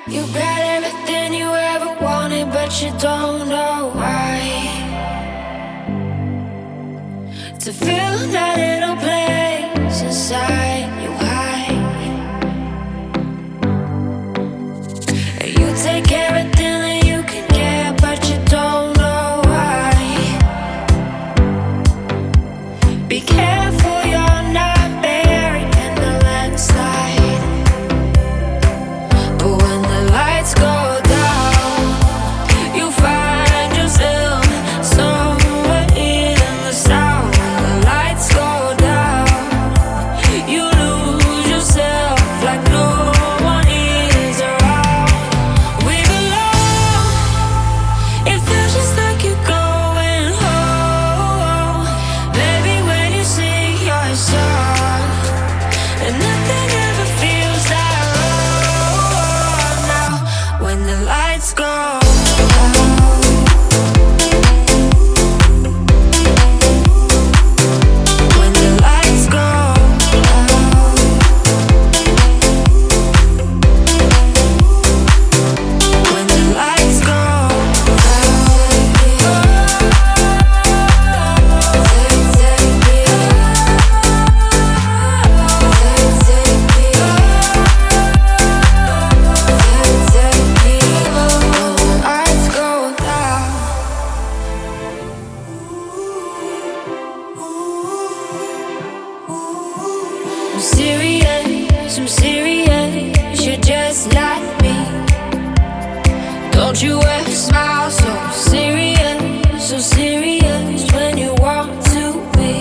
You got everything you ever wanted, but you don't know why. To feel that little place inside you hide. And you take everything that you can get, but you don't know why. Be careful you're not buried in the landslide. But when the lights go down, you find yourself somewhere in the sound. When the lights go down, you lose yourself like no one is around. We belong. It feels just like you're going home. Maybe when you sing your song, and nothing ever feels that wrong. Now, when the lights go out, when the lights go out, when the lights go I'm serious, you're just like me. Don't you ever smile so serious when you want to be.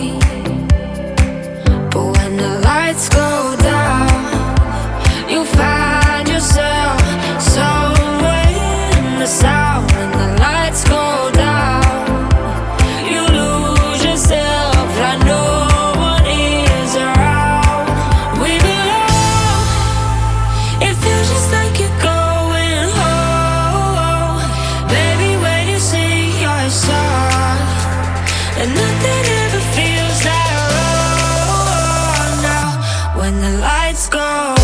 But when the lights go down, you find yourself somewhere in the sound. When the lights go down, you lose yourself like no one is around. We belong. It feels just like you're going home. Baby, when you sing your song, and nothing ever feels that wrong. Now, when the lights go